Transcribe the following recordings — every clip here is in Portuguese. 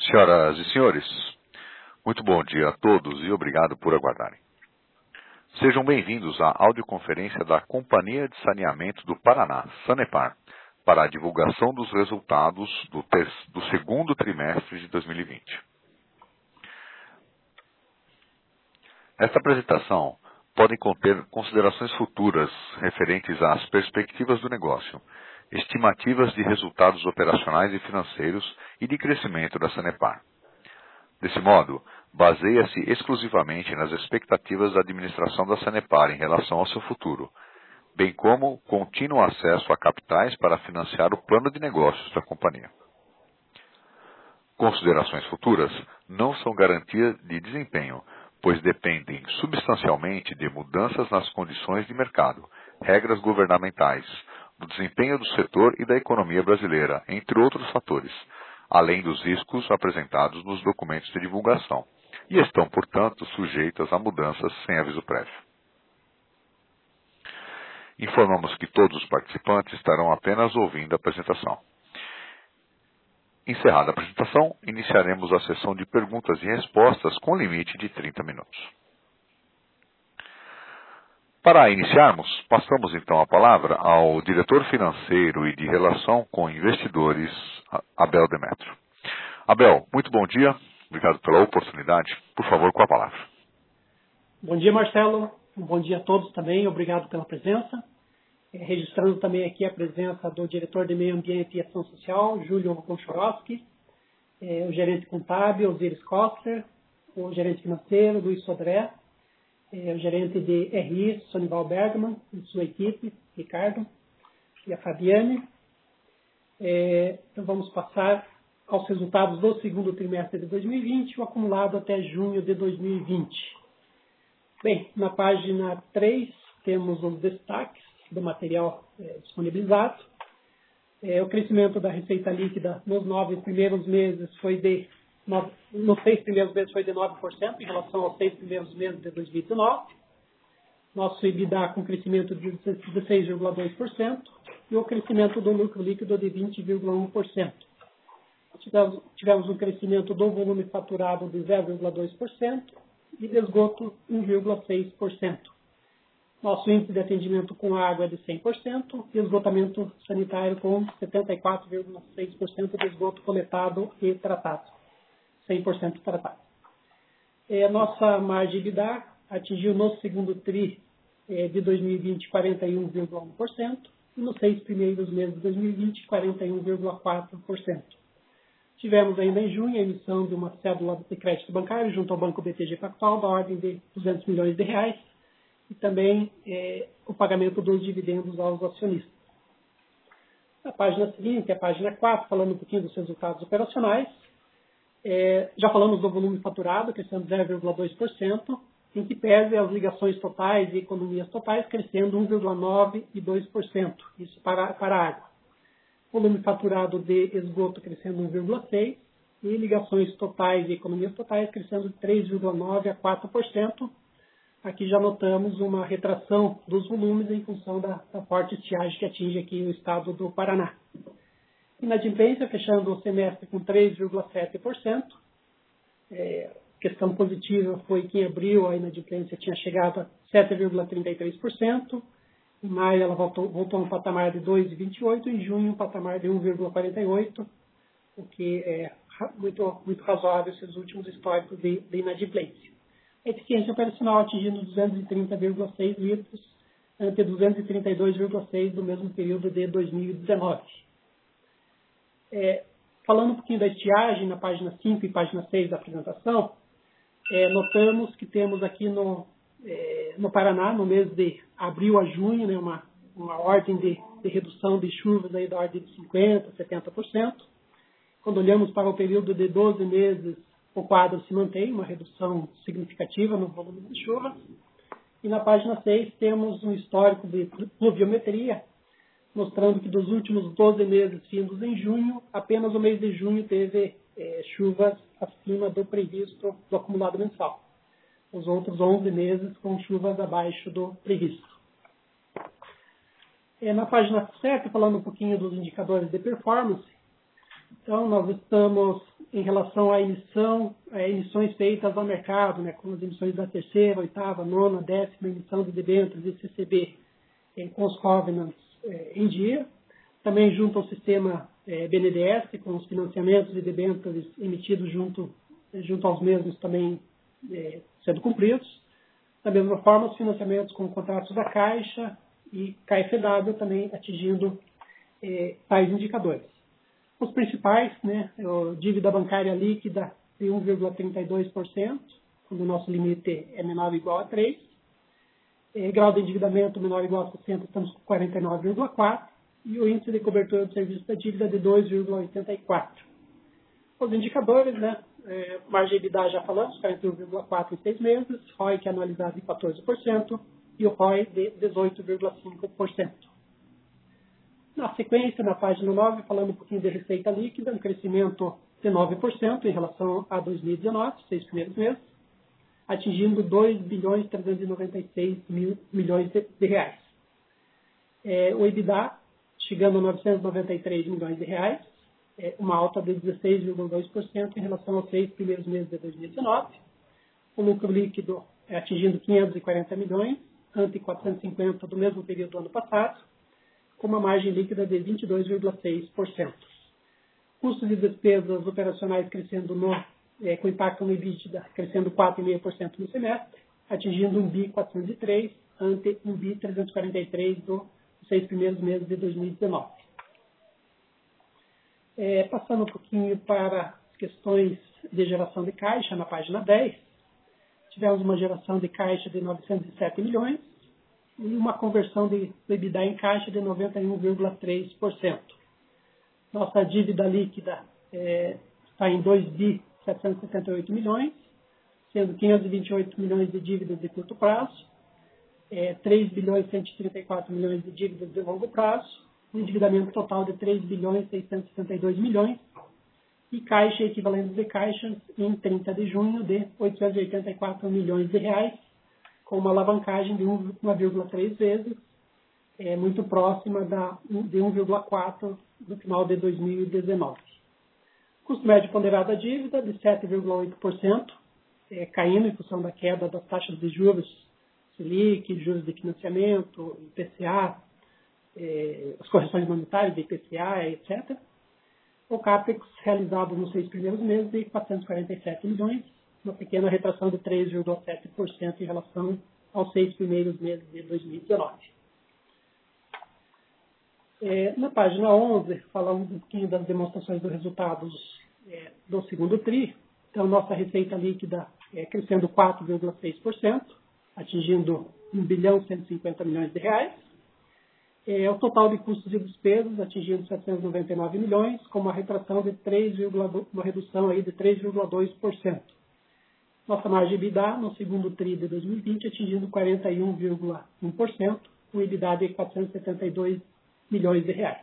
Senhoras e senhores, muito bom dia a todos e obrigado por aguardarem. Sejam bem-vindos à audioconferência da Companhia de Saneamento do Paraná, Sanepar, para a divulgação dos resultados do segundo trimestre de 2020. Esta apresentação pode conter considerações futuras referentes às perspectivas do negócio, estimativas de resultados operacionais e financeiros e de crescimento da Sanepar. Desse modo, baseia-se exclusivamente nas expectativas da administração da Sanepar em relação ao seu futuro, bem como contínuo acesso a capitais para financiar o plano de negócios da companhia. Considerações futuras não são garantia de desempenho, pois dependem substancialmente de mudanças nas condições de mercado, regras governamentais, do desempenho do setor e da economia brasileira, entre outros fatores, além dos riscos apresentados nos documentos de divulgação, e estão, portanto, sujeitas a mudanças sem aviso prévio. Informamos que todos os participantes estarão apenas ouvindo a apresentação. Encerrada a apresentação, iniciaremos a sessão de perguntas e respostas com limite de 30 minutos. Para iniciarmos, passamos então a palavra ao diretor financeiro e de relação com investidores, Abel Demétrio. Abel, muito bom dia, obrigado pela oportunidade. Por favor, com a palavra. Bom dia, Marcelo. Bom dia a todos também, obrigado pela presença. Registrando também aqui a presença do diretor de Meio Ambiente e Ação Social, Júlio Konchorowski, o gerente contábil, Osiris Kostler, o gerente financeiro, Luiz Sodré, o gerente de RI, Sonival Bergman, e sua equipe, Ricardo, e a Fabiane. Então vamos passar aos resultados do segundo trimestre de 2020, o acumulado até junho de 2020. Bem, na página 3 temos os destaques do material disponibilizado. O crescimento da receita líquida nos 9 primeiros meses nos 6 primeiros meses foi de 9% em relação aos 6 primeiros meses de 2019. Nosso EBITDA com crescimento de 16,2% e o crescimento do lucro líquido de 20,1%. Tivemos um crescimento do volume faturado de 0,2% e de esgoto 1,6%. Nosso índice de atendimento com água é de 100% e esgotamento sanitário com 74,6% de esgoto coletado e tratado. 100% tratado. Nossa margem de EBITDA atingiu no segundo TRI de 2020 41,1% e nos 6 primeiros meses de 2020 41,4%. Tivemos ainda em junho a emissão de uma cédula de crédito bancário junto ao Banco BTG Pactual da ordem de R$200 milhões e também o pagamento dos dividendos aos acionistas. Na página seguinte, a página 4, falando um pouquinho dos resultados operacionais, já falamos do volume faturado, crescendo 0,2%, em que pese as ligações totais e economias totais crescendo 1,9% e 2%, isso para a água. Volume faturado de esgoto crescendo 1,6% e ligações totais e economias totais crescendo 3,9% a 4%. Aqui já notamos uma retração dos volumes em função da forte estiagem que atinge aqui o estado do Paraná. Inadimplência fechando o semestre com 3,7%. Questão positiva foi que em abril a inadimplência tinha chegado a 7,33%. Em maio ela voltou a um patamar de 2,28%. Em junho um patamar de 1,48%, o que é muito, muito razoável esses últimos históricos de inadimplência. A eficiência operacional atingindo 230,6 litros, ante 232,6 do mesmo período de 2019. Falando um pouquinho da estiagem, na página 5 e página 6 da apresentação, notamos que temos aqui no Paraná, no mês de abril a junho, né, uma ordem de redução de chuvas aí da ordem de 50%, 70%. Quando olhamos para o período de 12 meses, o quadro se mantém, uma redução significativa no volume de chuvas. E na página 6 temos um histórico de pluviometria, mostrando que dos últimos 12 meses findos em junho, apenas o mês de junho teve chuvas acima do previsto do acumulado mensal. Os outros 11 meses com chuvas abaixo do previsto. Na página 7, falando um pouquinho dos indicadores de performance, Então, nós estamos em relação à emissões feitas ao mercado, né, como as emissões da terceira, oitava, nona, décima emissão de debêntures e CCB com os covenants em dia. Também junto ao sistema BNDES, com os financiamentos de debêntures emitidos junto aos mesmos também sendo cumpridos. Da mesma forma, os financiamentos com contratos da Caixa e KfW também atingindo tais indicadores. Os principais, né, a dívida bancária líquida de 1,32%, quando o nosso limite é menor ou igual a 3. Grau de endividamento menor ou igual a 60%, estamos com 49,4%. E o índice de cobertura do serviço da dívida de 2,84%. Os indicadores, né, margem de EBITDA já falamos, 41,4% em 6 meses, ROI que é analisado em 14% e o ROI de 18,5%. Na sequência, na página 9, falando um pouquinho de receita líquida, um crescimento de 9% em relação a 2019, 6 primeiros meses, atingindo 2.396 milhões de reais. O EBITDA chegando a 993 milhões de reais, uma alta de 16,2% em relação aos 6 primeiros meses de 2019. O lucro líquido atingindo 540 milhões, ante 450 do mesmo período do ano passado, com uma margem líquida de 22,6%. Custos e despesas operacionais crescendo com impacto no EBITDA, crescendo 4,5% no semestre, atingindo 1.403 ante 1.343 dos 6 primeiros meses de 2019. Passando um pouquinho para as questões de geração de caixa, na página 10, tivemos uma geração de caixa de 907 milhões e uma conversão do EBITDA em caixa de 91,3%. Nossa dívida líquida está em 2.778 milhões, sendo 528 milhões de dívidas de curto prazo, 3.134 milhões de dívidas de longo prazo, um endividamento total de 3.662 milhões e caixa equivalente de caixas em 30 de junho de 884 milhões de reais, com uma alavancagem de 1,3 vezes, muito próxima de 1,4 do final de 2019. Custo médio ponderado da dívida de 7,8%, caindo em função da queda das taxas de juros Selic, juros de financiamento, IPCA, as correções monetárias de IPCA, etc. O CAPEX realizado nos 6 primeiros meses de 447 milhões, uma pequena retração de 3,7% em relação aos 6 primeiros meses de 2019. Na página 11, falamos um pouquinho das demonstrações dos resultados do segundo TRI. Então, nossa receita líquida crescendo 4,6%, atingindo 1.150 milhões de reais. O total de custos e despesas atingindo 799 milhões, com uma retração de uma redução aí de 3,2%. Nossa margem EBITDA no segundo TRI de 2020 atingindo 41,1%, com EBITDA de 472 milhões de reais.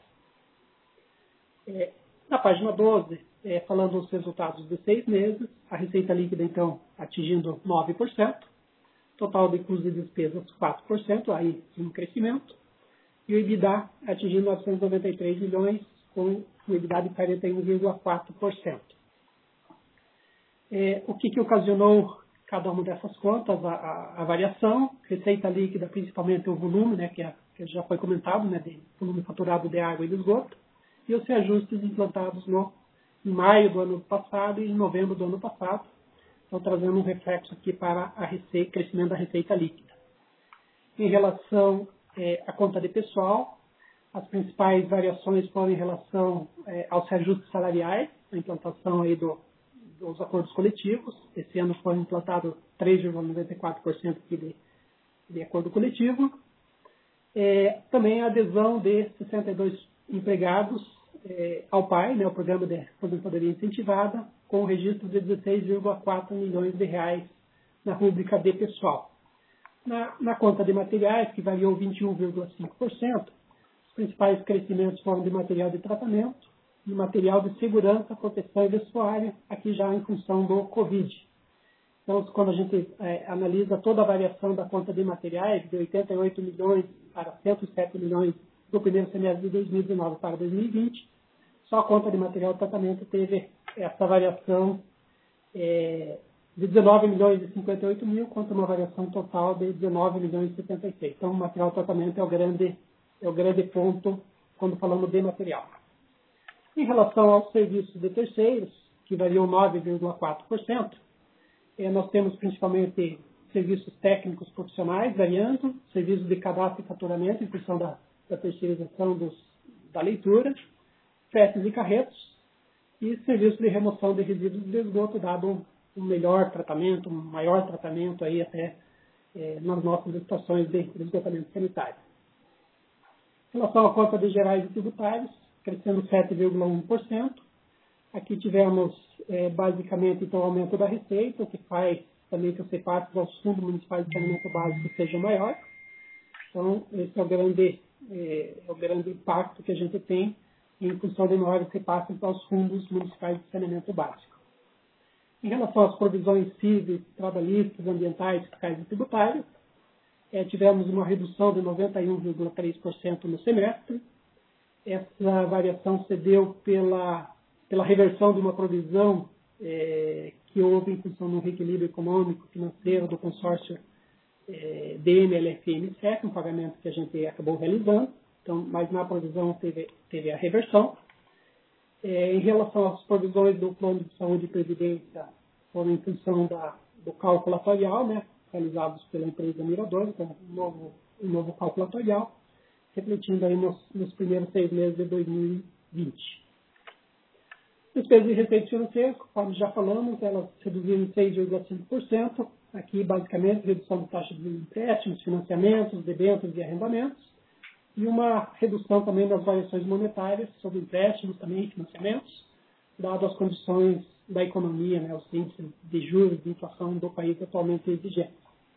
Na página 12, falando dos resultados de 6 meses, a receita líquida, então, atingindo 9%, total de custos e despesas 4%, aí um crescimento, e o EBITDA atingindo 993 milhões, com um EBITDA de 41,4%. O que ocasionou cada uma dessas contas? A variação, receita líquida, principalmente o volume, né, que já foi comentado, né, de volume faturado de água e de esgoto, e os reajustes implantados em maio do ano passado e em novembro do ano passado, estão trazendo um reflexo aqui para o crescimento da receita líquida. Em relação à conta de pessoal, as principais variações foram em relação aos reajustes salariais, a implantação aí dos acordos coletivos. Esse ano foi implantado 3,94% de acordo coletivo. Também a adesão de 62 empregados ao PAI, né, o Programa de Aposentadoria Incentivada, com o registro de 16,4 milhões de reais na rúbrica de pessoal. Na conta de materiais, que variou 21,5%, os principais crescimentos foram de material de tratamento e material de segurança, proteção e vestuário, aqui já em função do Covid. Então, quando a gente analisa toda a variação da conta de materiais, de 88 milhões para 107 milhões do primeiro semestre de 2019 para 2020, Só a conta de material de tratamento teve essa variação de 19 milhões e 58 mil contra uma variação total de 19 milhões e 76. Então, o material de tratamento é o grande ponto quando falamos de material. Em relação aos serviços de terceiros, que variam 9,4%, nós temos principalmente serviços técnicos profissionais variando, serviços de cadastro e faturamento em função da terceirização da leitura, fretes e carretos, e serviços de remoção de resíduos de esgoto, dado um melhor tratamento, um maior tratamento aí até nas nossas estações de esgotamento sanitário. Em relação à conta de gerais e tributários, crescendo 7,1%. Aqui tivemos basicamente então, o aumento da receita, o que faz também que os repasses aos fundos municipais de saneamento básico sejam maiores. Então, esse é o grande impacto que a gente tem em função de maiores repasses aos fundos municipais de saneamento básico. Em relação às provisões cíveis, trabalhistas, ambientais, fiscais e tributárias, tivemos uma redução de 91,3% no semestre. Essa variação se deu pela reversão de uma provisão que houve em função do reequilíbrio econômico financeiro do consórcio DMLFM-SEC, um pagamento que a gente acabou realizando, então, mas na provisão teve a reversão. Em relação às provisões do plano de saúde e previdência, foram em função do cálculo atuarial, realizados pela empresa Mirador, então um novo cálculo atuarial, refletindo aí nos primeiros 6 meses de 2020. Despesas de receitas financeiras, conforme já falamos, elas reduziram em 6,5%. Aqui, basicamente, redução da taxa de empréstimos, financiamentos, debêntures e arrendamentos. E uma redução também das variações monetárias sobre empréstimos também, financiamentos, dado as condições da economia, os índices de juros, de inflação do país atualmente exigentes.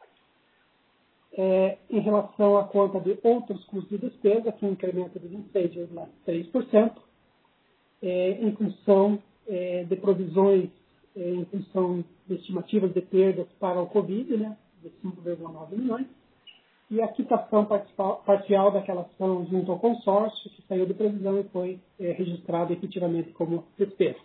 Em relação à conta de outros custos de despesa, aqui um incremento de 26,3%, em função de provisões, em função de estimativas de perdas para o Covid, de 5,9 milhões, e a quitação parcial daquela ação junto ao consórcio, que saiu de previsão e foi registrada efetivamente como despesa.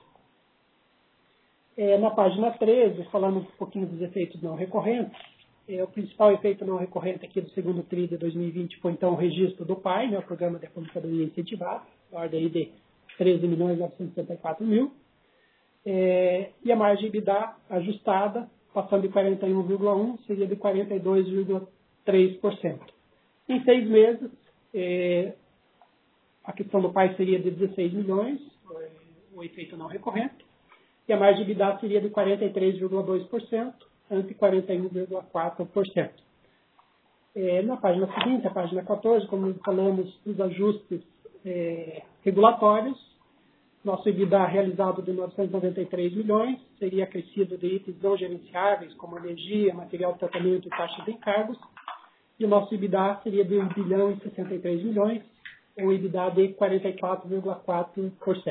Na página 13, falando um pouquinho dos efeitos não recorrentes, o principal efeito não recorrente aqui do segundo TRI de 2020 foi, então, o registro do PAI, o Programa de Aposentadoria Incentivada, na ordem aí de 13.964.000, e a margem EBITDA ajustada, passando de 41,1%, seria de 42,3%. Em 6 meses, a questão do PAI seria de 16 milhões, o efeito não recorrente, e a margem EBITDA seria de 43,2%, ante 41,4%. Na página seguinte, a página 14, como falamos dos ajustes regulatórios, nosso EBITDA realizado de 993 milhões seria acrescido de itens não gerenciáveis, como energia, material de tratamento e taxa de encargos, e o nosso EBITDA seria de 1 bilhão e 63 milhões, ou EBITDA de 44,4%.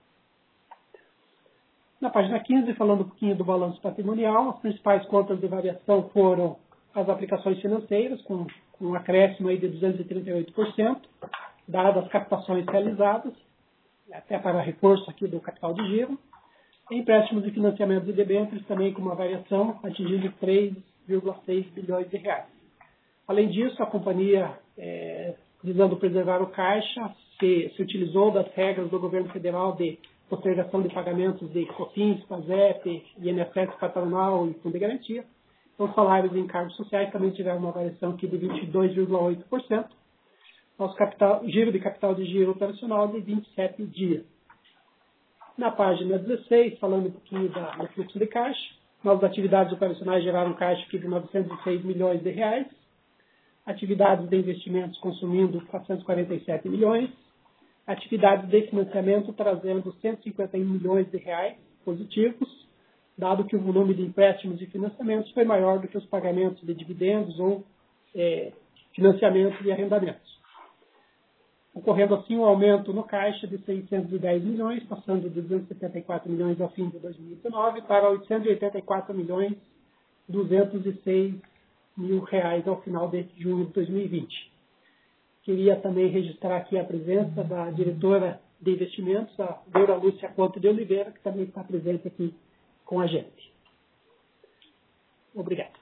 Na página 15, falando um pouquinho do balanço patrimonial, as principais contas de variação foram as aplicações financeiras, com um acréscimo aí de 238%, dadas as captações realizadas, até para reforço aqui do capital de giro, empréstimos e financiamentos de debêntures também com uma variação atingindo 3,6 bilhões de reais. Além disso, a companhia, visando preservar o caixa, se utilizou das regras do governo federal de postergação de pagamentos de COFINS, PASEP, INSS patronal e fundo de garantia. Então, salários e encargos sociais também tiveram uma variação aqui de 22,8%. Nosso giro de capital de giro operacional de 27 dias. Na página 16, falando um pouquinho do fluxo de caixa, nossas atividades operacionais geraram caixa aqui de 906 milhões de reais, atividades de investimentos consumindo 447 milhões, atividades de financiamento trazendo 151 milhões de reais positivos, dado que o volume de empréstimos e financiamentos foi maior do que os pagamentos de dividendos ou financiamentos e arrendamentos. Ocorrendo assim um aumento no caixa de 610 milhões, passando de 274 milhões ao fim de 2019 para 884 milhões 206 mil reais ao final de junho de 2020. Queria também registrar aqui a presença da diretora de Investimentos, a Deura Lúcia Conte de Oliveira, que também está presente aqui com a gente. Obrigado.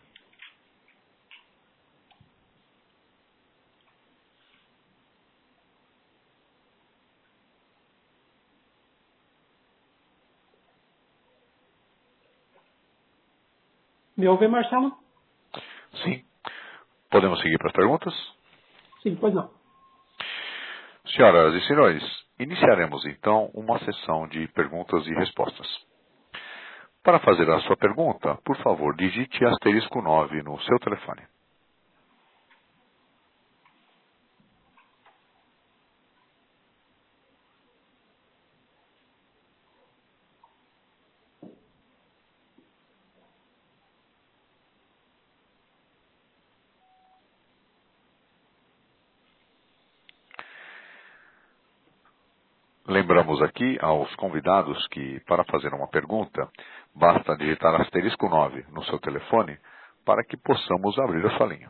Me ouve, Marcelo? Sim. Podemos seguir para as perguntas? Sim, pois não. Senhoras e senhores, iniciaremos então uma sessão de perguntas e respostas. Para fazer a sua pergunta, por favor, digite *9 no seu telefone. Lembramos aqui aos convidados que, para fazer uma pergunta, basta digitar *9 no seu telefone para que possamos abrir a sua linha.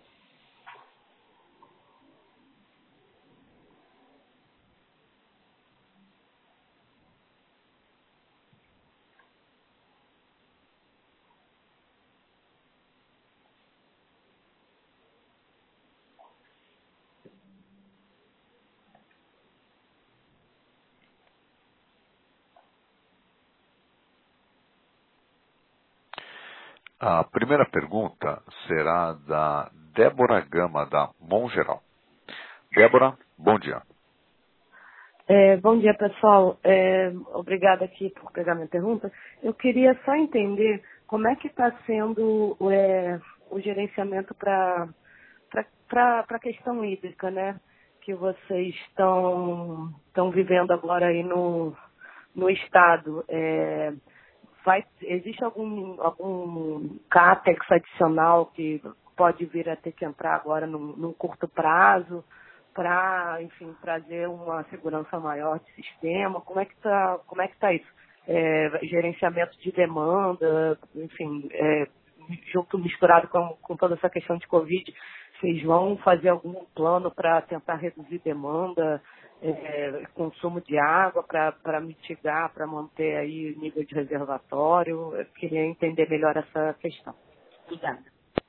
A primeira pergunta será da Débora Gama, da Mongeral. Débora, bom dia. Bom dia, pessoal. Obrigada aqui por pegar minha pergunta. Eu queria só entender como é que está sendo o gerenciamento para a questão hídrica, né? Que vocês estão vivendo agora aí no estado. Existe algum CAPEX adicional que pode vir a ter que entrar agora num curto prazo para, enfim, trazer uma segurança maior de sistema? Como é que tá isso? Gerenciamento de demanda, enfim, junto misturado com toda essa questão de Covid, vocês vão fazer algum plano para tentar reduzir demanda, consumo de água para mitigar, para manter aí o nível de reservatório? Eu queria entender melhor essa questão. Obrigada.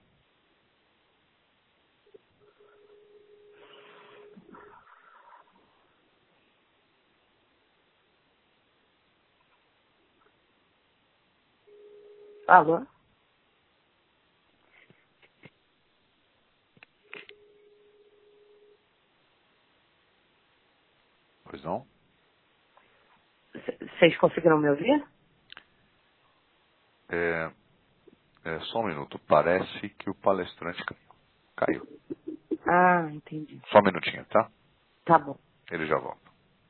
Alô? Pois não? Vocês conseguiram me ouvir? Só um minuto. Parece que o palestrante caiu. Ah, entendi. Só um minutinho, tá? Tá bom. Ele já volta.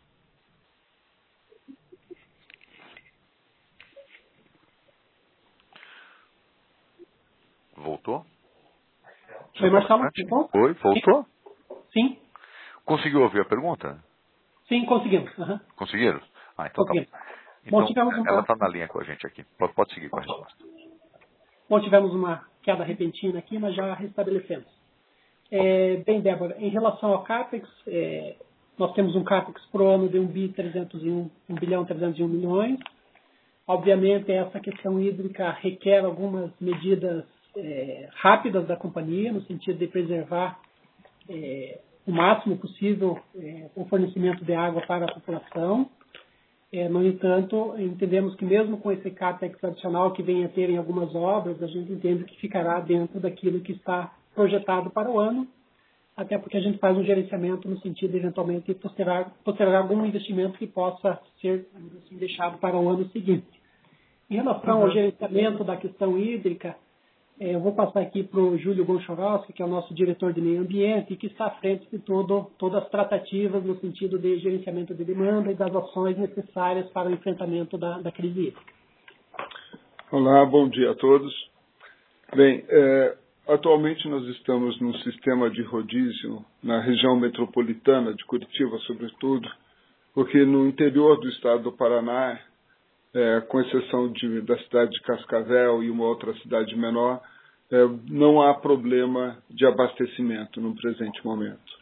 Voltou? Oi, Marcelo? Oi, voltou? Sim. Conseguiu ouvir a pergunta? Sim, conseguimos. Uhum. Conseguiram? Então Conseguimos. tá bom. Então, Bom, ela está na linha com a gente aqui. Pode seguir com a resposta. Bom, tivemos uma queda repentina aqui, mas já restabelecemos. Bem, Débora, em relação ao CAPEX, nós temos um CAPEX por ano de 1 bilhão 301 milhões. Obviamente, essa questão hídrica requer algumas medidas rápidas da companhia, no sentido de preservar o máximo possível o fornecimento de água para a população. No entanto, entendemos que mesmo com esse CAPEX adicional que vem a ter em algumas obras, a gente entende que ficará dentro daquilo que está projetado para o ano, até porque a gente faz um gerenciamento no sentido de, eventualmente, postergar algum investimento que possa ser assim, deixado para o ano seguinte. Em relação ao gerenciamento da questão hídrica, eu vou passar aqui para o Júlio Gonchorowski, que é o nosso diretor de meio ambiente, e que está à frente de todas as tratativas no sentido de gerenciamento de demanda e das ações necessárias para o enfrentamento da crise hídrica. Olá, bom dia a todos. Bem, atualmente nós estamos num sistema de rodízio na região metropolitana de Curitiba, sobretudo, porque no interior do estado do Paraná, com exceção da cidade de Cascavel e uma outra cidade menor, não há problema de abastecimento no presente momento.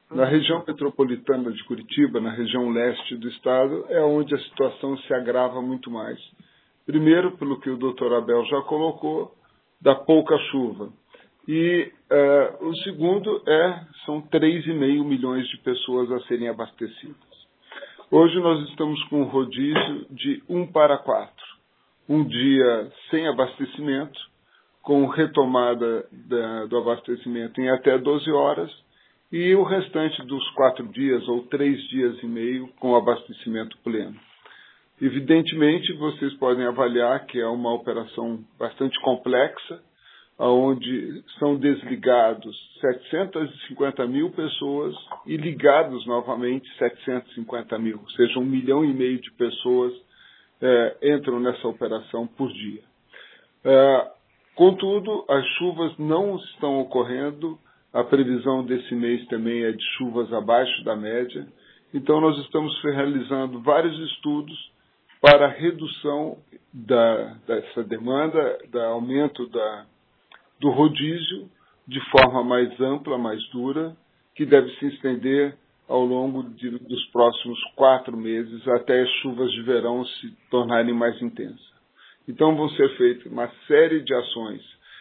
Na região metropolitana de Curitiba, na região leste do estado, é onde a situação se agrava muito mais. Primeiro, pelo que o doutor Abel já colocou, da pouca chuva. E o segundo são 3,5 milhões de pessoas a serem abastecidas. Hoje nós estamos com um rodízio de 1 para 4. Um dia sem abastecimento, com retomada do abastecimento em até 12 horas, e o restante dos 4 dias ou 3 dias e meio com abastecimento pleno. Evidentemente, vocês podem avaliar que é uma operação bastante complexa, onde são desligados 750 mil pessoas e ligados novamente 750 mil, ou seja, 1,5 milhão de pessoas entram nessa operação por dia. Contudo, as chuvas não estão ocorrendo, a previsão desse mês também é de chuvas abaixo da média, então nós estamos realizando vários estudos para a redução dessa demanda, do aumento do rodízio de forma mais ampla, mais dura, que deve se estender ao longo dos próximos 4 meses, até as chuvas de verão se tornarem mais intensas. Então vão ser feitas uma série de ações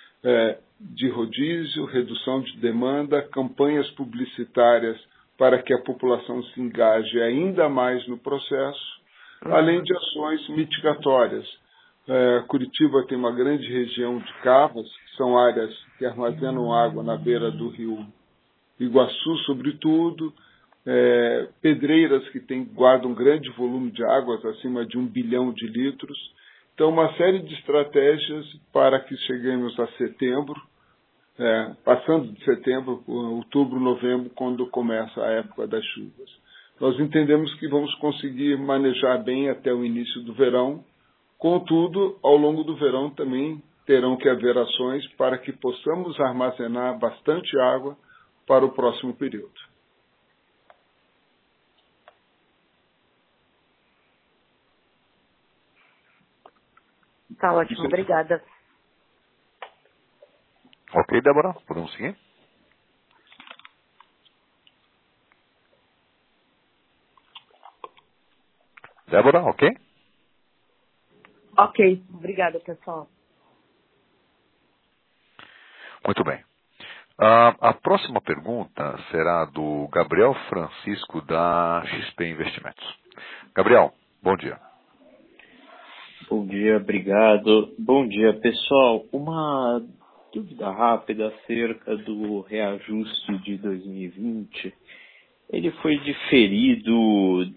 de rodízio, redução de demanda, campanhas publicitárias para que a população se engaje ainda mais no processo, além de ações mitigatórias. Curitiba tem uma grande região de cavas, que são áreas que armazenam água na beira do rio Iguaçu, sobretudo, pedreiras que guardam grande volume de águas, acima de 1 bilhão de litros. Então, uma série de estratégias para que cheguemos a setembro, passando de setembro, outubro, novembro, quando começa a época das chuvas. Nós entendemos que vamos conseguir manejar bem até o início do verão. Contudo, ao longo do verão também terão que haver ações para que possamos armazenar bastante água para o próximo período. Tá ótimo, obrigada. Ok, Débora, podemos seguir? Débora, ok? Ok, obrigada, pessoal. Muito bem. A próxima pergunta será do Gabriel Francisco, da XP Investimentos. Gabriel, bom dia. Bom dia, obrigado. Bom dia, pessoal. Uma dúvida rápida acerca do reajuste de 2020. Ele foi diferido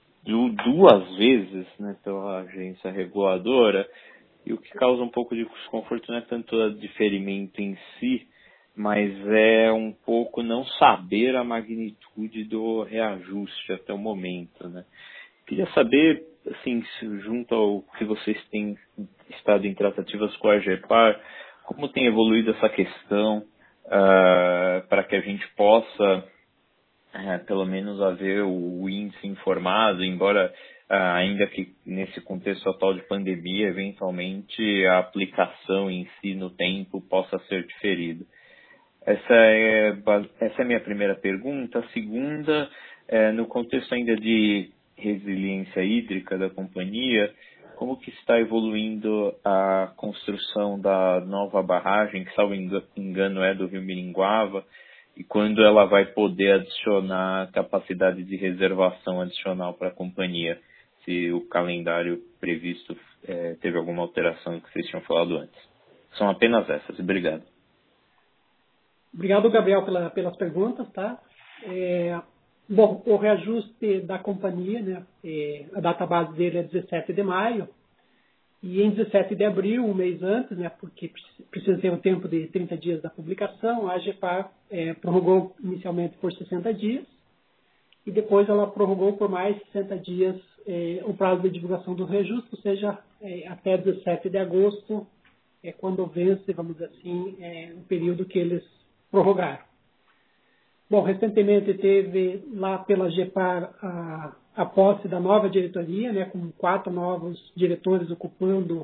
2 vezes, né, pela agência reguladora, e o que causa um pouco de desconforto não é tanto o diferimento em si, mas é um pouco não saber a magnitude do reajuste até o momento, né? Queria saber, assim, junto ao que vocês têm estado em tratativas com a AGEPAR, como tem evoluído essa questão para que a gente possa, pelo menos, haver o índice informado, embora ainda que nesse contexto atual de pandemia, eventualmente a aplicação em si no tempo possa ser diferida. Essa é a minha primeira pergunta. A segunda, no contexto ainda de resiliência hídrica da companhia, como que está evoluindo a construção da nova barragem, que, salvo engano, é do Rio Miringuava, e quando ela vai poder adicionar capacidade de reservação adicional para a companhia, se o calendário previsto teve alguma alteração que vocês tinham falado antes. São apenas essas. Obrigado. Obrigado, Gabriel, pelas perguntas, tá? Bom, o reajuste da companhia, né, a data base dele é 17 de maio, e em 17 de abril, um mês antes, né, porque precisa ter um tempo de 30 dias da publicação, a AGEPAR prorrogou inicialmente por 60 dias, e depois ela prorrogou por mais 60 dias o prazo de divulgação do reajuste, ou seja, até 17 de agosto, quando vence, vamos dizer assim, o período que eles prorrogaram. Bom, recentemente teve lá pela AGEPAR a posse da nova diretoria, né, com 4 novos diretores ocupando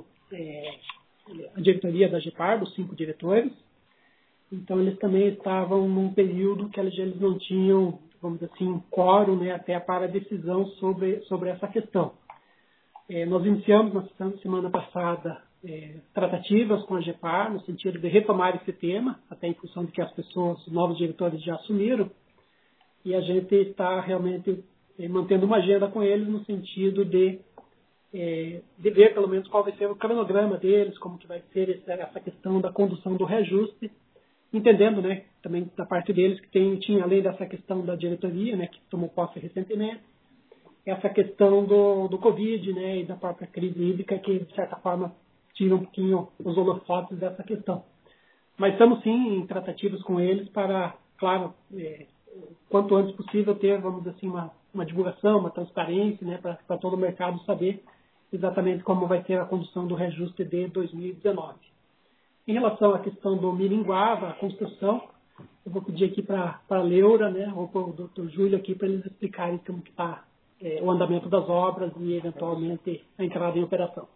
a diretoria da AGEPAR, dos 5 diretores. Então, eles também estavam num período que eles não tinham vamos dizer assim, quórum, né, até para a decisão sobre essa questão. Nós iniciamos na semana passada tratativas com a GEPAR, no sentido de retomar esse tema, até em função de que as pessoas, os novos diretores já assumiram, e a gente está realmente mantendo uma agenda com eles no sentido de ver pelo menos qual vai ser o cronograma deles, como que vai ser essa questão da condução do reajuste, entendendo, né, também da parte deles que tinha, além dessa questão da diretoria, né, que tomou posse recentemente, essa questão do Covid, né, e da própria crise hídrica, que de certa forma tira um pouquinho os holofotes dessa questão. Mas estamos sim em tratativas com eles para, claro, quanto antes possível ter, vamos dizer assim, uma divulgação, uma transparência, né, para todo o mercado saber exatamente como vai ser a condução do reajuste de 2019. Em relação à questão do Miringuava, a construção, eu vou pedir aqui para a Leura, né, ou para o Dr. Júlio aqui, para eles explicarem como que está o andamento das obras e, eventualmente, a entrada em operação.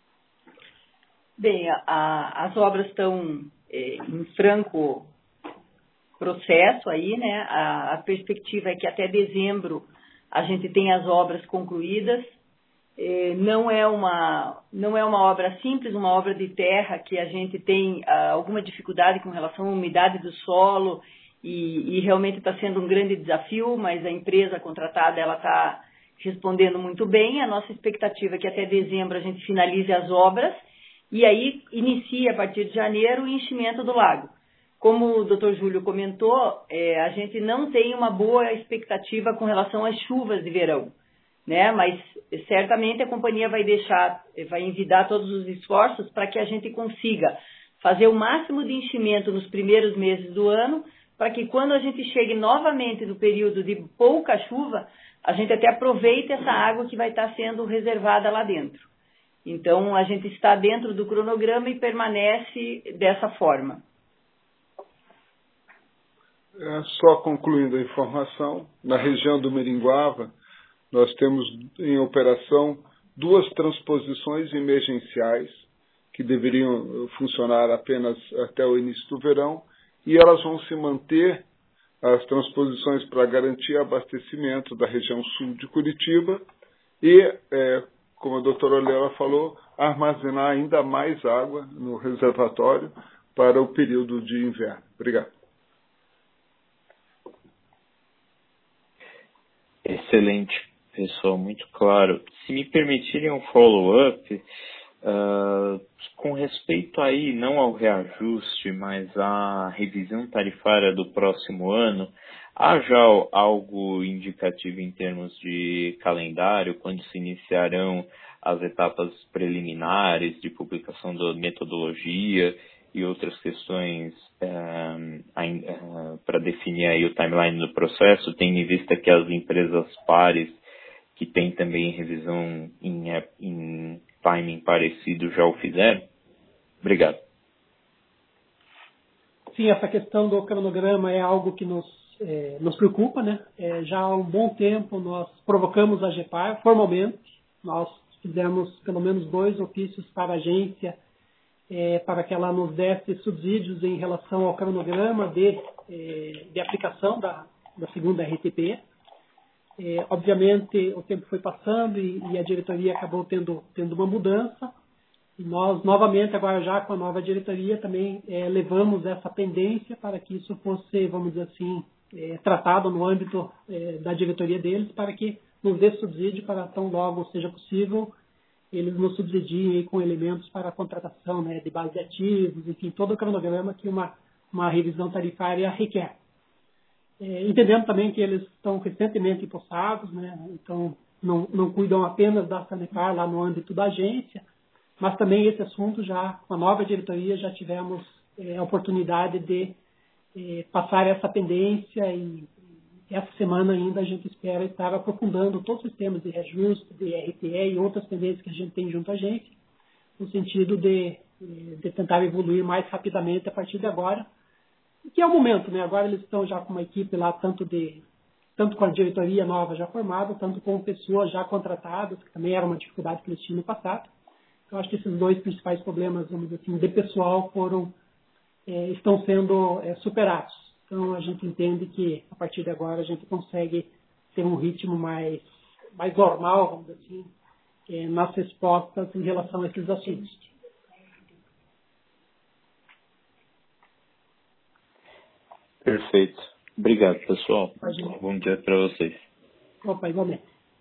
Bem, as obras estão em franco processo aí, né? A perspectiva é que até dezembro a gente tenha as obras concluídas. Não é uma obra simples, uma obra de terra que a gente tem alguma dificuldade com relação à umidade do solo e realmente está sendo um grande desafio, mas a empresa contratada ela está respondendo muito bem. A nossa expectativa é que até dezembro a gente finalize as obras e aí inicie a partir de janeiro o enchimento do lago. Como o Dr. Júlio comentou, a gente não tem uma boa expectativa com relação às chuvas de verão, né? Mas certamente a companhia vai envidar todos os esforços para que a gente consiga fazer o máximo de enchimento nos primeiros meses do ano, para que quando a gente chegue novamente no período de pouca chuva, a gente até aproveite essa água que vai estar sendo reservada lá dentro. Então, a gente está dentro do cronograma e permanece dessa forma. Só concluindo a informação, na região do Miringuava, nós temos em operação 2 transposições emergenciais que deveriam funcionar apenas até o início do verão, e elas vão se manter, as transposições, para garantir abastecimento da região sul de Curitiba e, como a doutora Leila falou, armazenar ainda mais água no reservatório para o período de inverno. Obrigado. Excelente, pessoal, muito claro. Se me permitirem um follow-up, com respeito aí, não ao reajuste, mas à revisão tarifária do próximo ano, há já algo indicativo em termos de calendário, quando se iniciarão as etapas preliminares de publicação da metodologia e outras questões para definir aí o timeline do processo, tendo em vista que as empresas pares que têm também revisão em timing parecido já o fizeram? Obrigado. Sim, essa questão do cronograma é algo que nos preocupa, né? Já há um bom tempo nós provocamos a GEPAR formalmente, nós fizemos pelo menos 2 ofícios para a agência para que ela nos desse subsídios em relação ao cronograma de aplicação da segunda RTP. Obviamente, o tempo foi passando e a diretoria acabou tendo uma mudança. E nós, novamente, agora já com a nova diretoria, também levamos essa pendência para que isso fosse, vamos dizer assim, tratado no âmbito da diretoria deles, para que nos dê subsídio para tão logo seja possível eles nos subsidiem com elementos para a contratação, né, de base de ativos, enfim, todo o cronograma que uma revisão tarifária requer. Entendendo também que eles estão recentemente empossados, né, então não cuidam apenas da Sanepar lá no âmbito da agência, mas também esse assunto já, com a nova diretoria, já tivemos a oportunidade de passar essa pendência e essa semana ainda a gente espera estar aprofundando todos os sistemas de reajuste, de RTE e outras pendências que a gente tem junto à agência, no sentido de tentar evoluir mais rapidamente a partir de agora, que é o momento, né? Agora eles estão já com uma equipe lá, tanto com a diretoria nova já formada, tanto com pessoas já contratadas, que também era uma dificuldade que eles tinham no passado. Eu acho que esses 2 principais problemas, vamos dizer assim, de pessoal estão sendo superados. Então, a gente entende que, a partir de agora, a gente consegue ter um ritmo mais normal, vamos dizer assim, nas respostas em relação a esses assuntos. Perfeito. Obrigado, pessoal. Imagina. Bom dia para vocês. Opa, igualmente.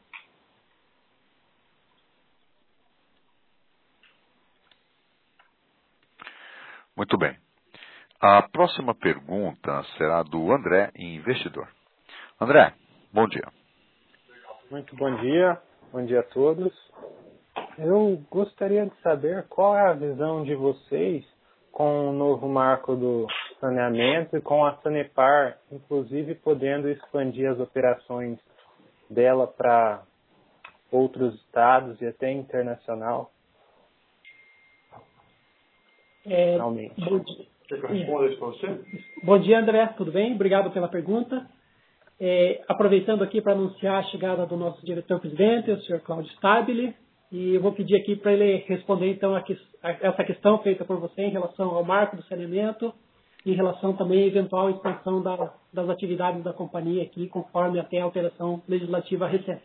Muito bem. A próxima pergunta será do André, investidor. André, bom dia. Muito bom dia a todos. Eu gostaria de saber qual é a visão de vocês com o novo marco do saneamento e com a Sanepar, inclusive podendo expandir as operações dela para outros estados e até internacional. Realmente. Quer que eu responda isso para você? Bom dia, André. Tudo bem? Obrigado pela pergunta. Aproveitando aqui para anunciar a chegada do nosso diretor-presidente, o senhor Cláudio Stabile, e eu vou pedir aqui para ele responder, então, essa questão feita por você em relação ao marco do saneamento, em relação também à eventual expansão das atividades da companhia aqui, conforme até a alteração legislativa recente.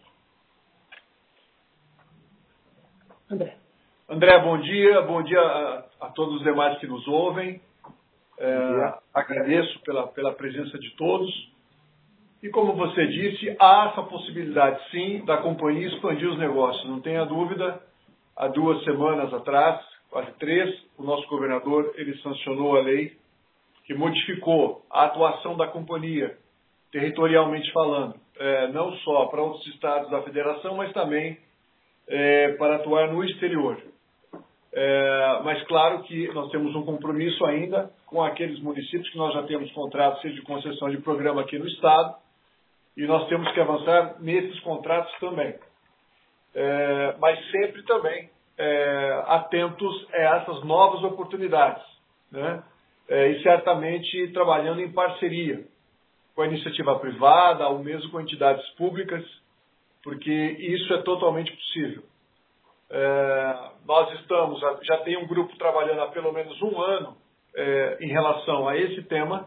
André, bom dia a todos os demais que nos ouvem. Agradeço pela presença de todos. E como você disse, há essa possibilidade, sim, da companhia expandir os negócios. Não tenha dúvida, há 2 semanas atrás, quase 3, o nosso governador ele sancionou a lei que modificou a atuação da companhia, territorialmente falando, não só para outros estados da federação, mas também para atuar no exterior. Mas claro que nós temos um compromisso ainda com aqueles municípios que nós já temos contratos, seja de concessão de programa aqui no estado, e nós temos que avançar nesses contratos também. Mas sempre também atentos a essas novas oportunidades, né? E certamente trabalhando em parceria com a iniciativa privada, ou mesmo com entidades públicas, porque isso é totalmente possível. Nós já tem um grupo trabalhando há pelo menos 1 ano em relação a esse tema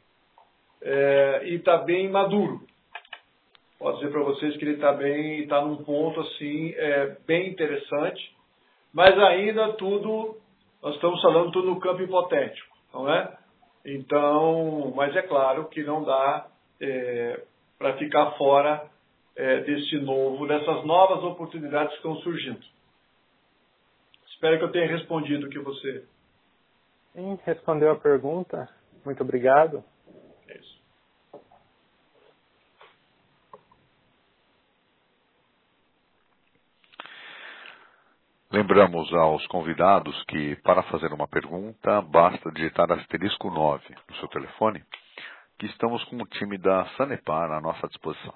e está bem maduro. Posso dizer para vocês que ele está num ponto assim bem interessante, mas ainda nós estamos falando tudo no campo hipotético, não é? Então, mas é claro que não dá para ficar fora dessas novas oportunidades que estão surgindo. Espero que eu tenha respondido o que você... Sim, respondeu a pergunta. Muito obrigado. É isso. Lembramos aos convidados que, para fazer uma pergunta, basta digitar *9 no seu telefone, que estamos com o time da Sanepar à nossa disposição.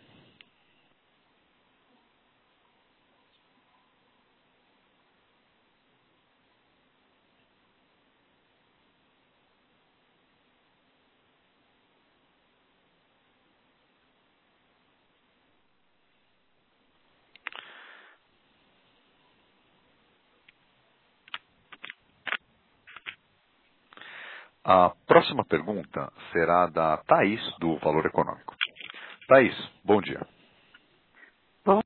A próxima pergunta será da Thaís, do Valor Econômico. Thaís, bom dia. Bom,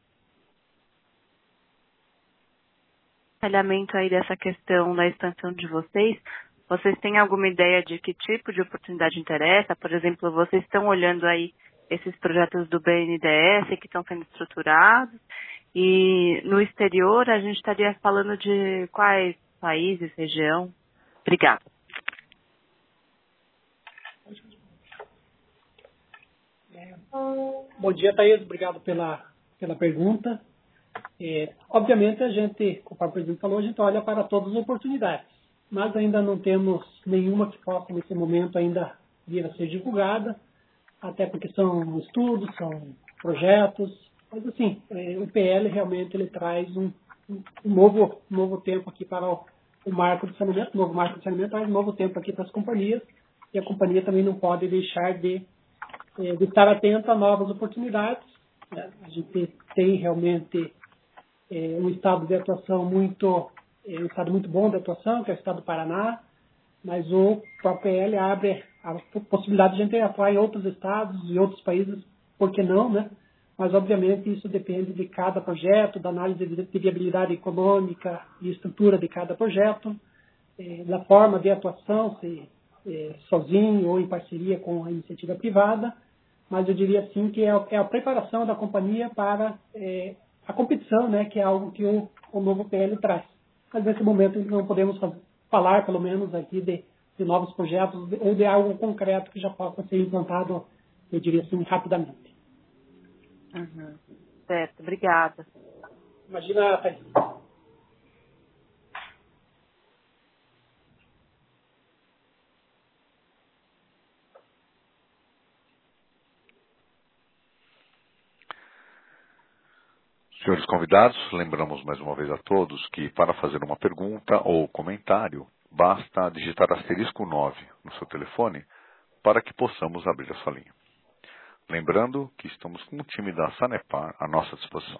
detalhamento aí dessa questão da expansão de vocês têm alguma ideia de que tipo de oportunidade interessa? Por exemplo, vocês estão olhando aí esses projetos do BNDES que estão sendo estruturados e no exterior a gente estaria falando de quais países, região? Obrigada. Bom dia, Thaís. Obrigado pela pergunta. Obviamente, a gente, conforme o presidente falou, a gente olha para todas as oportunidades, mas ainda não temos nenhuma que possa, nesse momento, ainda vir a ser divulgada, até porque são estudos, são projetos, mas assim, o PL realmente ele traz um novo tempo aqui para o marco do saneamento, novo marco do saneamento traz um novo tempo aqui para as companhias, e a companhia também não pode deixar de estar atenta a novas oportunidades. A gente tem realmente um estado de atuação um estado muito bom de atuação, que é o estado do Paraná. mas o próprio PL abre a possibilidade de a gente atuar em outros estados e outros países, por que não, né? Mas, obviamente, isso depende de cada projeto, da análise de viabilidade econômica e estrutura de cada projeto, da forma de atuação, se sozinho ou em parceria com a iniciativa privada, mas eu diria assim que é a preparação da companhia para a competição, né, que é algo que o novo PL traz. Mas nesse momento não podemos falar, pelo menos aqui, de novos projetos ou de algo concreto que já possa ser implantado, eu diria assim, rapidamente. Uhum. Certo, obrigada. Imagina, Thaís. Senhores convidados, lembramos mais uma vez a todos que para fazer uma pergunta ou comentário, basta digitar *9 no seu telefone para que possamos abrir a sua linha. Lembrando que estamos com o time da Sanepar à nossa disposição.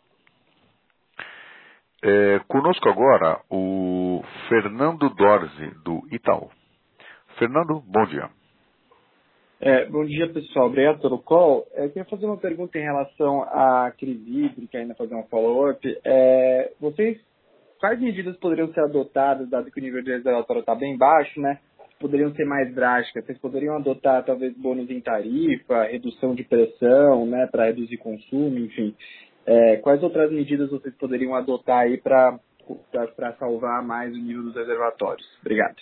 Conosco agora o Fernando Dorzi, do Itaú. Fernando, bom dia. Bom dia, pessoal. Obrigado pelo call. Eu queria fazer uma pergunta em relação à crise hídrica, ainda fazer um follow-up. Quais medidas poderiam ser adotadas, dado que o nível de reservatório está bem baixo, né? Poderiam ser mais drásticas? Vocês poderiam adotar, talvez, bônus em tarifa, redução de pressão, né, para reduzir consumo, enfim. Quais outras medidas vocês poderiam adotar aí para salvar mais o nível dos reservatórios? Obrigado.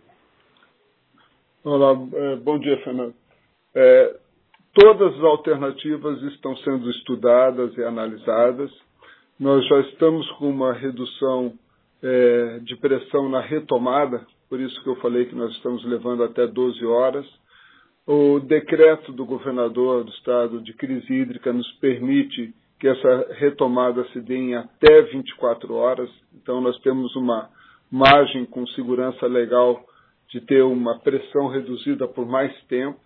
Olá, bom dia, Fernando. Todas as alternativas estão sendo estudadas e analisadas. Nós já estamos com uma redução de pressão na retomada, por isso que eu falei que nós estamos levando até 12 horas. O decreto do governador do estado de crise hídrica nos permite que essa retomada se dê em até 24 horas, então nós temos uma margem com segurança legal de ter uma pressão reduzida por mais tempo.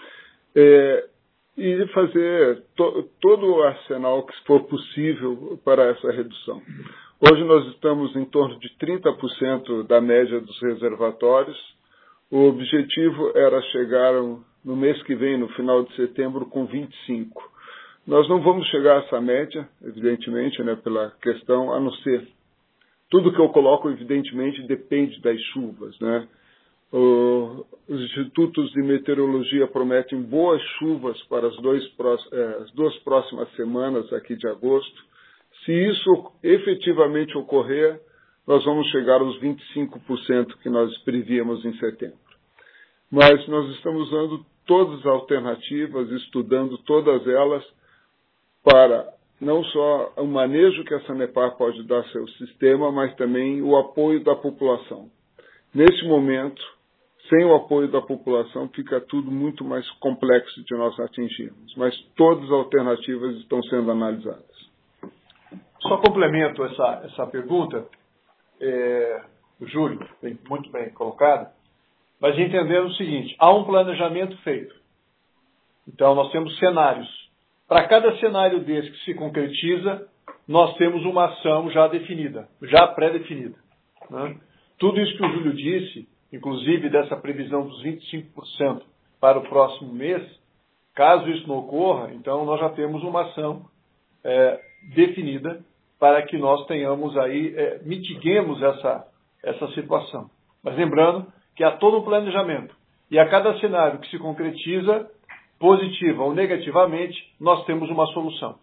E fazer todo o arsenal que for possível para essa redução. Hoje nós estamos em torno de 30% da média dos reservatórios. O objetivo era chegar no mês que vem, no final de setembro, com 25%. Nós não vamos chegar a essa média, evidentemente, né, pela questão, a não ser. Tudo que eu coloco, evidentemente, depende das chuvas, né? Os institutos de meteorologia prometem boas chuvas para as duas próximas semanas aqui de agosto. Se isso efetivamente ocorrer, nós vamos chegar aos 25% que nós prevíamos em setembro. Mas nós estamos usando todas as alternativas, estudando todas elas, para não só o manejo que a Sanepar pode dar ao seu sistema, mas também o apoio da população. Nesse momento, sem o apoio da população, fica tudo muito mais complexo de nós atingirmos. Mas todas as alternativas estão sendo analisadas. Só complemento essa pergunta, o Júlio, muito bem colocado, mas entendendo o seguinte, há um planejamento feito. Então, nós temos cenários. Para cada cenário desse que se concretiza, nós temos uma ação já definida, já pré-definida, né? Tudo isso que o Júlio disse, inclusive dessa previsão dos 25% para o próximo mês, caso isso não ocorra, então nós já temos uma ação definida para que nós tenhamos aí, mitiguemos essa situação. Mas lembrando que há todo um planejamento. E a cada cenário que se concretiza, positiva ou negativamente, nós temos uma solução.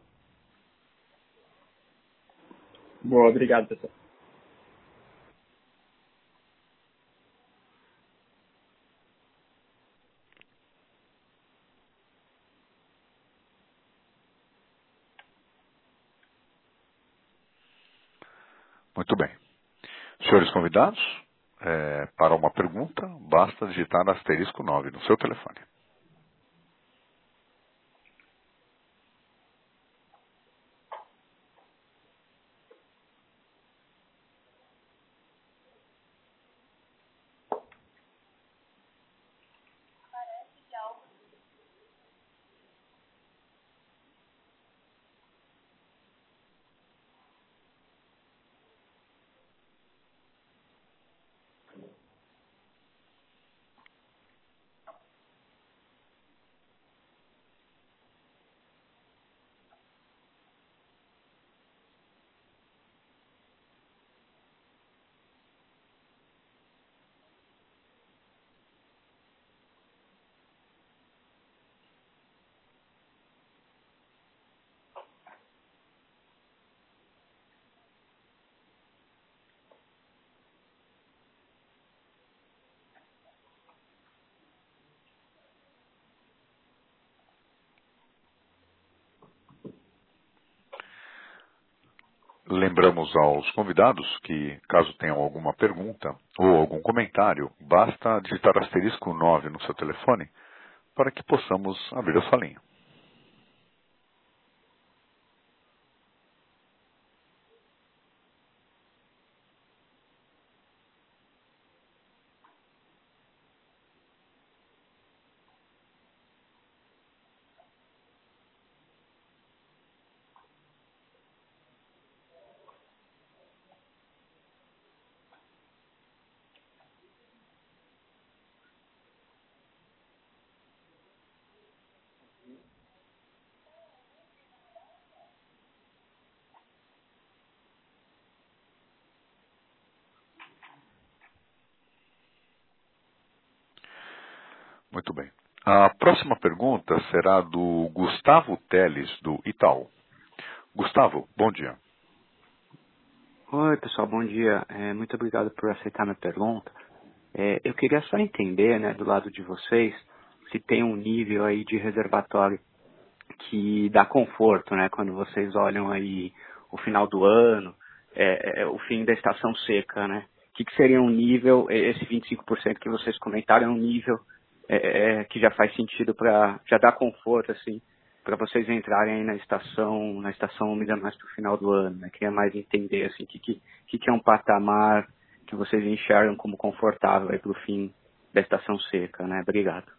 Boa, obrigado, pessoal. Muito bem. Senhores convidados, para uma pergunta, basta digitar *9 no seu telefone. Lembramos aos convidados que, caso tenham alguma pergunta ou algum comentário, basta digitar asterisco 9 no seu telefone para que possamos abrir a sua linha. Muito bem. A próxima pergunta será do Gustavo Teles, do Itaú. Gustavo, bom dia. Oi, pessoal, bom dia. Muito obrigado por aceitar minha pergunta. Eu queria só entender, né, do lado de vocês, se tem um nível aí de reservatório que dá conforto, né, quando vocês olham aí o final do ano, o fim da estação seca, né? O que seria um nível, esse 25% que vocês comentaram, é um nível que já faz sentido já dá conforto, assim, para vocês entrarem aí na estação úmida mais para o final do ano, né? Queria mais entender, assim, o que é um patamar que vocês enxergam como confortável aí para o fim da estação seca, né? Obrigado.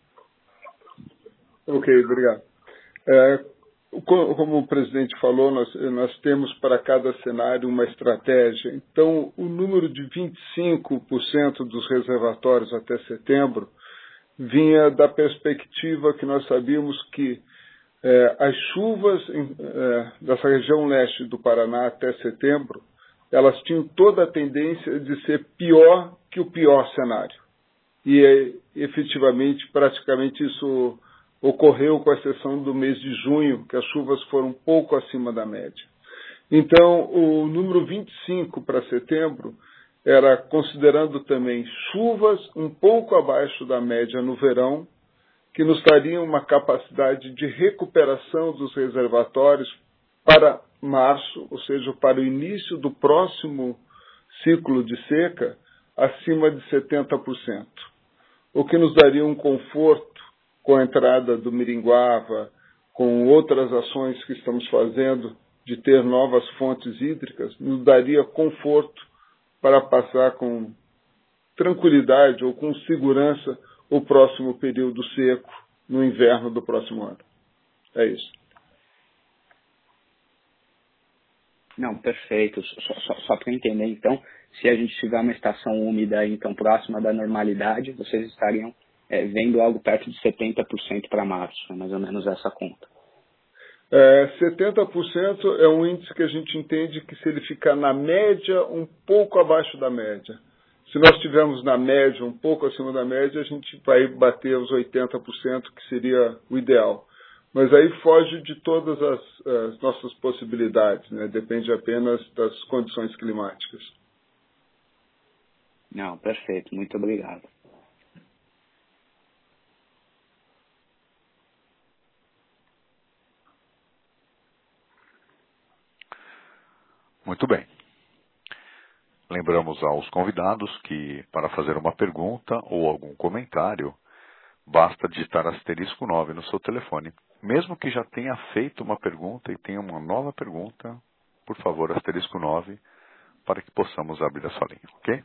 Ok, obrigado. Como o presidente falou, nós temos para cada cenário uma estratégia. Então, o número de 25% dos reservatórios até setembro vinha da perspectiva que nós sabíamos que as chuvas dessa região leste do Paraná até setembro, elas tinham toda a tendência de ser pior que o pior cenário. E, efetivamente, praticamente isso ocorreu, com exceção do mês de junho, que as chuvas foram um pouco acima da média. Então, o número 25 para setembro era considerando também chuvas um pouco abaixo da média no verão, que nos dariam uma capacidade de recuperação dos reservatórios para março, ou seja, para o início do próximo ciclo de seca, acima de 70%. O que nos daria um conforto com a entrada do Miringuava, com outras ações que estamos fazendo de ter novas fontes hídricas, nos daria conforto para passar com tranquilidade ou com segurança o próximo período seco no inverno do próximo ano. É isso. Não, perfeito. Só para entender, então, se a gente tiver uma estação úmida então próxima da normalidade, vocês estariam vendo algo perto de 70% para março, é mais ou menos essa conta. 70% é um índice que a gente entende que, se ele ficar na média, um pouco abaixo da média. Se nós estivermos na média, um pouco acima da média, a gente vai bater os 80%, que seria o ideal. Mas aí foge de todas as nossas possibilidades, né? Depende apenas das condições climáticas. Não, perfeito. Muito obrigado. Muito bem. Lembramos aos convidados que, para fazer uma pergunta ou algum comentário, basta digitar asterisco 9 no seu telefone. Mesmo que já tenha feito uma pergunta e tenha uma nova pergunta, por favor, asterisco 9, para que possamos abrir a sua linha, ok?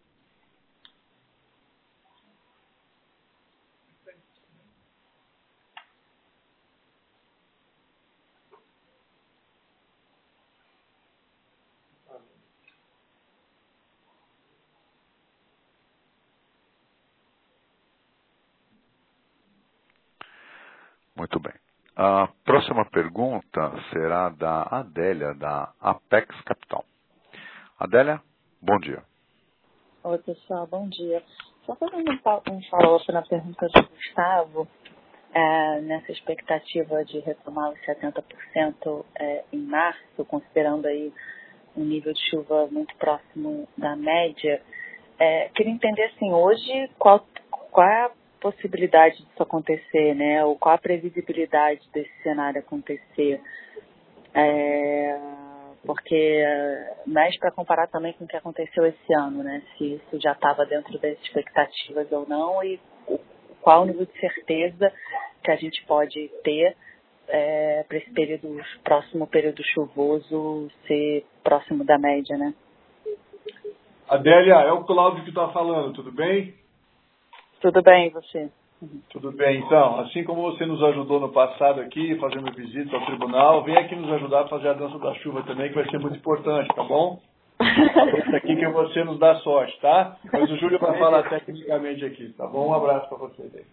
Muito bem. A próxima pergunta será da Adélia, da Apex Capital. Adélia, bom dia. Oi, pessoal, bom dia. Só fazendo um follow-up na pergunta do Gustavo, nessa expectativa de retomar os 70% em março, considerando aí um nível de chuva muito próximo da média. Queria entender, assim, hoje, qual é a possibilidade disso acontecer, né? Ou qual a previsibilidade desse cenário acontecer? Porque, mais para comparar também com o que aconteceu esse ano, né? Se isso já estava dentro das expectativas ou não e qual o nível de certeza que a gente pode ter para esse próximo período chuvoso ser próximo da média, né? Adélia, é o Cláudio que está falando, tudo bem? Tudo bem, e você? Tudo bem, então. Assim como você nos ajudou no passado aqui, fazendo visita ao tribunal, vem aqui nos ajudar a fazer a dança da chuva também, que vai ser muito importante, tá bom? Aproveita aqui que você nos dá sorte, tá? Mas o Júlio vai falar tecnicamente aqui, tá bom? Um abraço para vocês aí.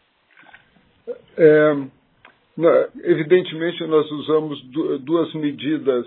Evidentemente, nós usamos duas medidas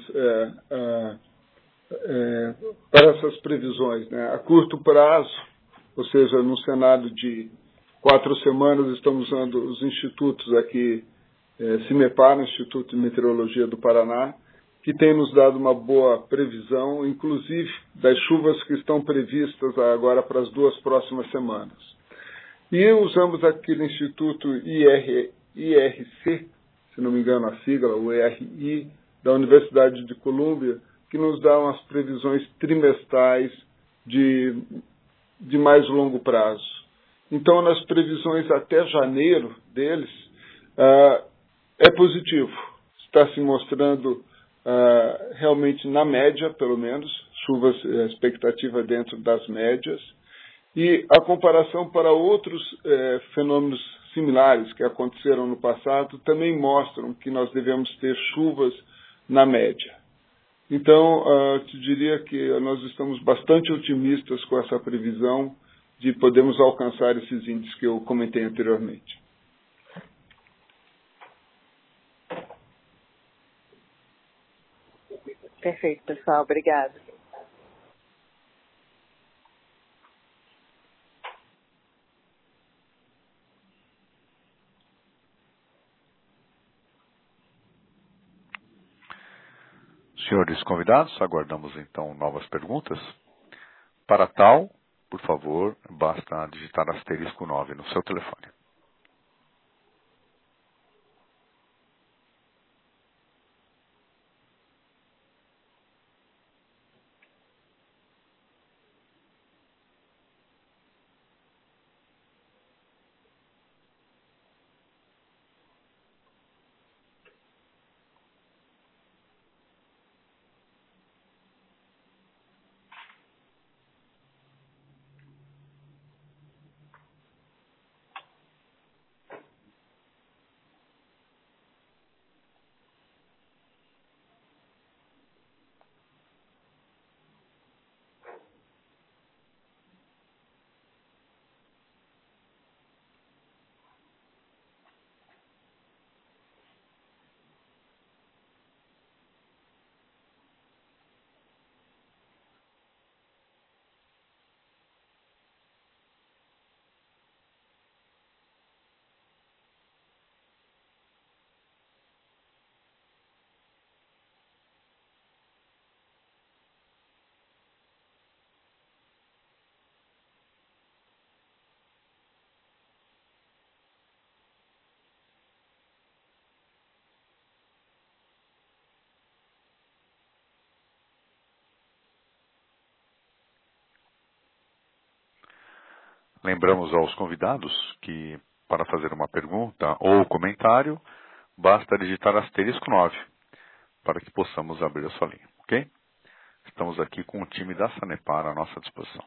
para essas previsões, né? A curto prazo, ou seja, no cenário de 4 semanas, estamos usando os institutos aqui, CIMEPAR, Instituto de Meteorologia do Paraná, que tem nos dado uma boa previsão, inclusive das chuvas que estão previstas agora para as 2 próximas semanas. E usamos aquele Instituto IRC, se não me engano a sigla, o IRI, da Universidade de Colômbia, que nos dá umas previsões trimestrais de mais longo prazo. Então, nas previsões até janeiro deles, é positivo. Está se mostrando realmente na média, pelo menos, chuvas, expectativa dentro das médias. E a comparação para outros fenômenos similares que aconteceram no passado também mostram que nós devemos ter chuvas na média. Então, te diria que nós estamos bastante otimistas com essa previsão de podermos alcançar esses índices que eu comentei anteriormente. Perfeito, pessoal. Obrigada. Senhores convidados, aguardamos então novas perguntas. Para tal, por favor, basta digitar *9 no seu telefone. Lembramos aos convidados que, para fazer uma pergunta ou comentário, basta digitar *9 para que possamos abrir a sua linha, ok? Estamos aqui com o time da Sanepar à nossa disposição.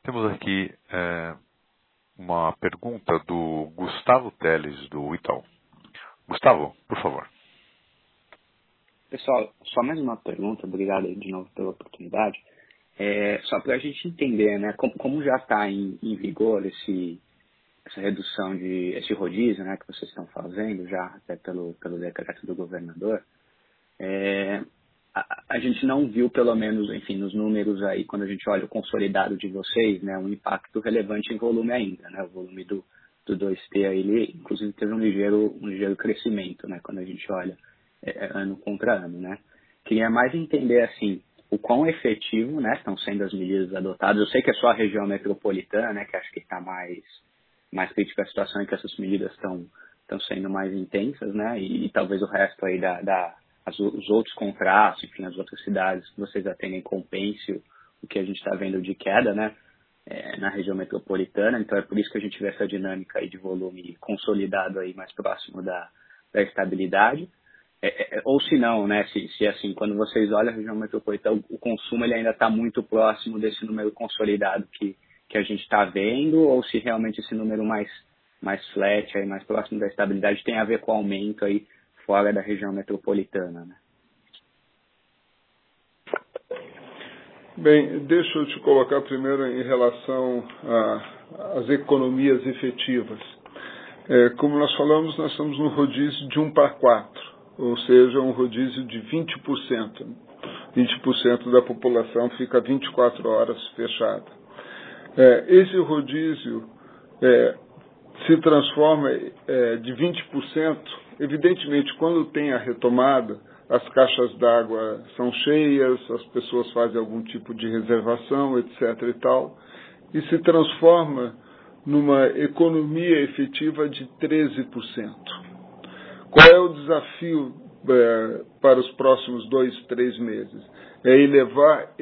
Temos aqui uma pergunta do Gustavo Teles, do Itaú. Gustavo, por favor. Pessoal, só mais uma pergunta, obrigado aí de novo pela oportunidade. Só para a gente entender, né, como já está em vigor essa redução esse rodízio, né, que vocês estão fazendo já até pelo decreto do governador, a gente não viu, pelo menos, enfim, nos números aí, quando a gente olha o consolidado de vocês, né, um impacto relevante em volume ainda, né, o volume do 2T aí, ele, inclusive, teve um ligeiro crescimento, né, quando a gente olha ano contra ano, né. Queria mais entender, assim, o quão efetivo, né, estão sendo as medidas adotadas. Eu sei que é só a região metropolitana, né, que acho que está mais crítica a situação, e que essas medidas estão sendo mais intensas, né, e talvez o resto aí os outros contratos, enfim, as outras cidades que vocês atendem compense o que a gente está vendo de queda, né, na região metropolitana. Então é por isso que a gente vê essa dinâmica aí de volume consolidado aí mais próximo da estabilidade. Ou se não, né, se assim, quando vocês olham a região metropolitana, o consumo ele ainda está muito próximo desse número consolidado que a gente está vendo, ou se realmente esse número mais flat, aí, mais próximo da estabilidade, tem a ver com o aumento aí fora da região metropolitana, né? Bem, deixa eu te colocar primeiro em relação às economias efetivas. Como nós falamos, nós estamos no rodízio de 1:4, ou seja, um rodízio de 20%. 20% da população fica 24 horas fechada. Esse rodízio se transforma de 20%, evidentemente, quando tem a retomada, as caixas d'água são cheias, as pessoas fazem algum tipo de reservação, etc. e tal, e se transforma numa economia efetiva de 13%. Qual é o desafio para os próximos 2, 3 meses? É elevar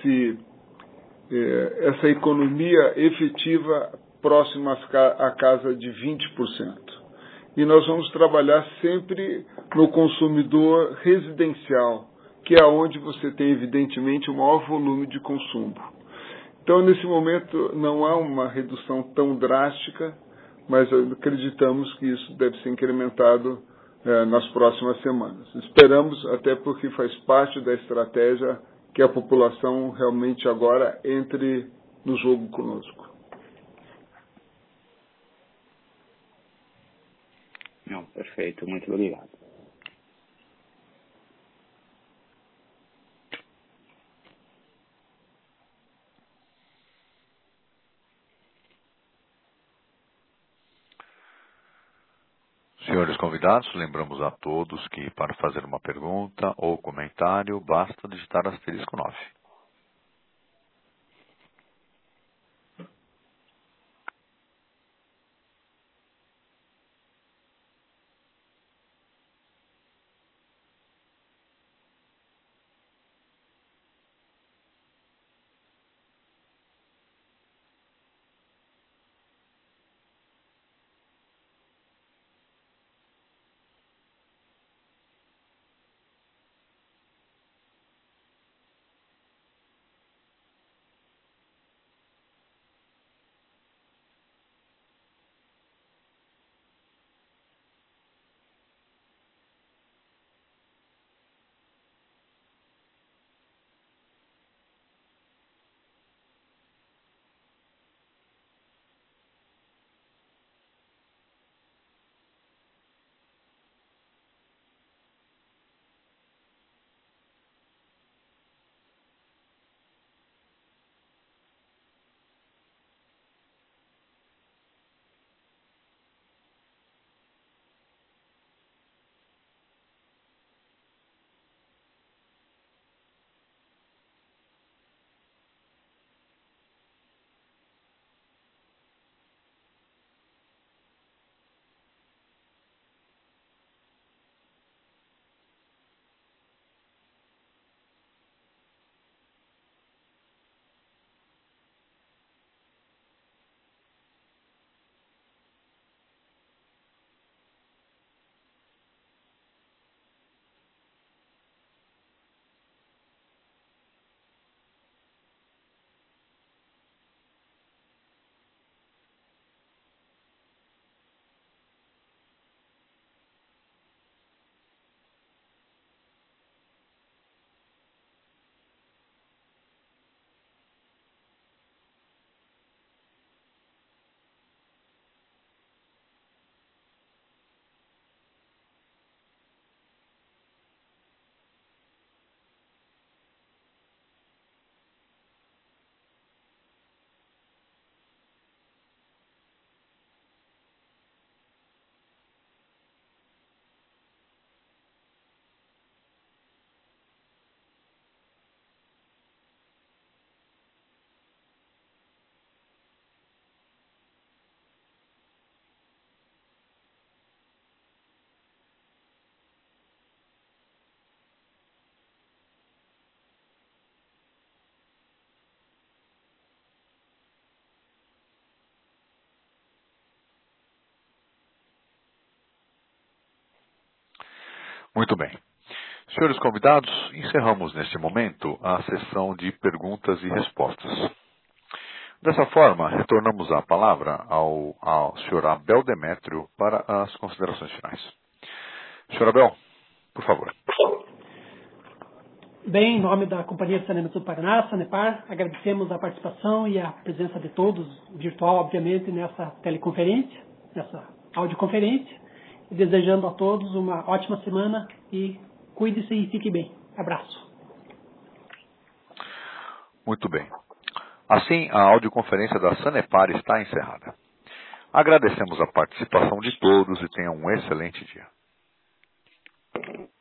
essa economia efetiva próxima à casa de 20%. E nós vamos trabalhar sempre no consumidor residencial, que é onde você tem, evidentemente, o maior volume de consumo. Então, nesse momento, não há uma redução tão drástica, mas acreditamos que isso deve ser incrementado nas próximas semanas. Esperamos, até porque faz parte da estratégia, que a população realmente agora entre no jogo conosco. Não, perfeito, muito obrigado. Senhores convidados, lembramos a todos que para fazer uma pergunta ou comentário, basta digitar *9. Muito bem. Senhores convidados, encerramos neste momento a sessão de perguntas e respostas. Dessa forma, retornamos a palavra ao Sr. Abel Demétrio para as considerações finais. Sr. Abel, por favor. Bem, em nome da Companhia de Saneamento do Paraná, Sanepar, agradecemos a participação e a presença de todos, virtual, obviamente, nessa teleconferência, nessa audioconferência, e desejando a todos uma ótima semana e cuide-se e fique bem. Abraço. Muito bem. Assim, a audioconferência da Sanepar está encerrada. Agradecemos a participação de todos e tenham um excelente dia.